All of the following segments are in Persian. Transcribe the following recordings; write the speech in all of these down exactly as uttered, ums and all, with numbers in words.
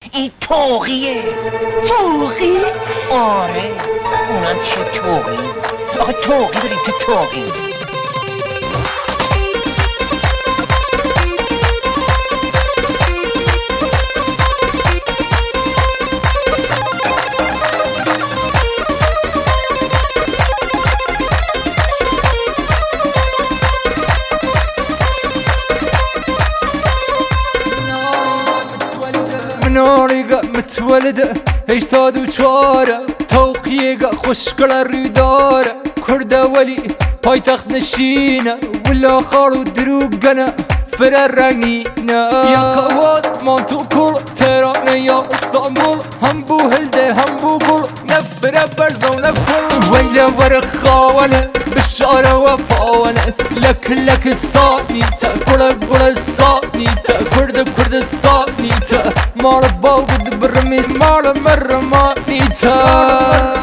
این توقیه. توقی؟ آره اونم چه توقی؟ آخه توقی داریم که توقی. مناريقة متولدة هيشتاد وشوارة توقيقة خوشقلة ريدارة كردة ولي هاي تخت نشينة ولا خالو دروقنا فرر رنگينا يا قواز مانتو كل تهران يا اسطنبول هم بو هلده هم بو قل نفر برزو نفر ويلا ورق خاونة بالشارة وفاونة لك لك الصانيتا كل كل الصانيتا كرد كرد الصانيتا مال باود برميت مال مرمانيتا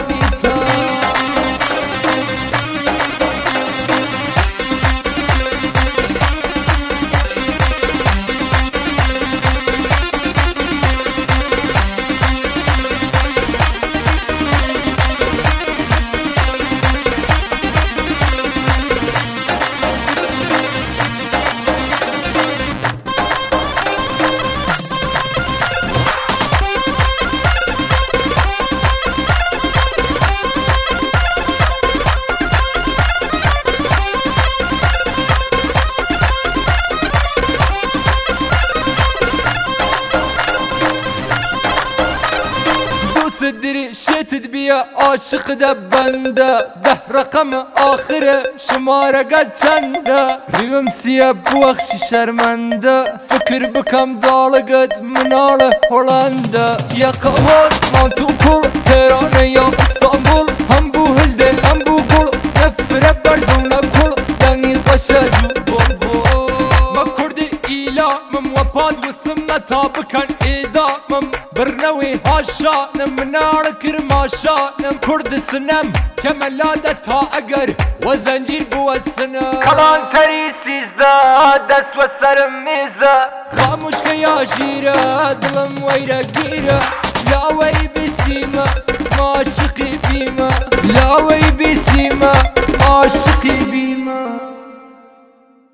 صدري شتت بيا عاشق ده بنده ده رقم آخره شماره قد چنده ريم سيا بوخش شرمنده فكر بكم دالقد منال هولنده يا قواز مانتو كل تهران يا اسطنبول هم بو هلده هم بو قل نفره برزونه كل دنگي قشاجو بول ما كردي إيلامم وباد وسمتا بكن إيدامم برنوي هاشانم منار كرماشانم كرد سنم كملادة تا اگر وزنجير بو السنم كمان تري سيزده دست و سرم ميزده خاموش كيا جيرة دلم ويرا جيرة لا وي بسيمة عاشقي بيمة لا وي بسيمة عاشقي بيمة